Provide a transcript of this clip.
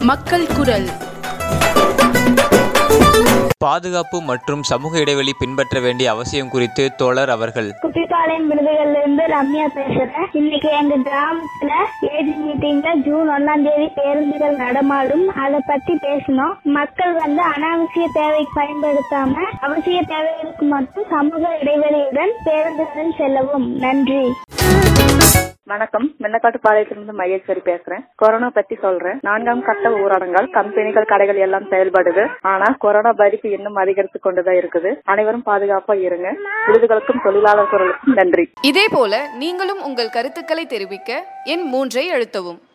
மக்கள் குரல். பாதுகாப்பு மற்றும் சமூக இடைவெளி பின்பற்ற வேண்டிய அவசியம் குறித்து தோழர் அவர்கள். குட்டிப்பாளையம் விருதுகள்ல இருந்து ரம்யா பேசுறேன். இன்னைக்கு எங்க கிராமத்துல ஏஜி மீட்டிங்ல ஜூன் 1 பேருந்துகள் நடமாடும் அதை பத்தி பேசணும். மக்கள் அனாவசிய தேவைக்கு பயன்படுத்தாம அவசிய தேவைகளுக்கு மட்டும் சமூக இடைவெளியுடன் பேருந்துகளில் செல்லவும். நன்றி. வணக்கம். மென்னக்காட்டு பாளையத்திலிருந்து மகேஸ்வரி பேசுறேன். கொரோனா பத்தி சொல்றேன். 4ஆம் கட்ட ஊரடங்கால் கம்பெனிகள், கடைகள் எல்லாம் செயல்படுது. ஆனா கொரோனா பாதிப்பு இன்னும் அதிகரித்து கொண்டுதான் இருக்குது. அனைவரும் பாதுகாப்பா இருங்க. விருதுகளுக்கும் தொழிலாளர் குரலுக்கும் நன்றி. இதே போல நீங்களும் உங்கள் கருத்துக்களை தெரிவிக்க எண் 3 அழுத்தவும்.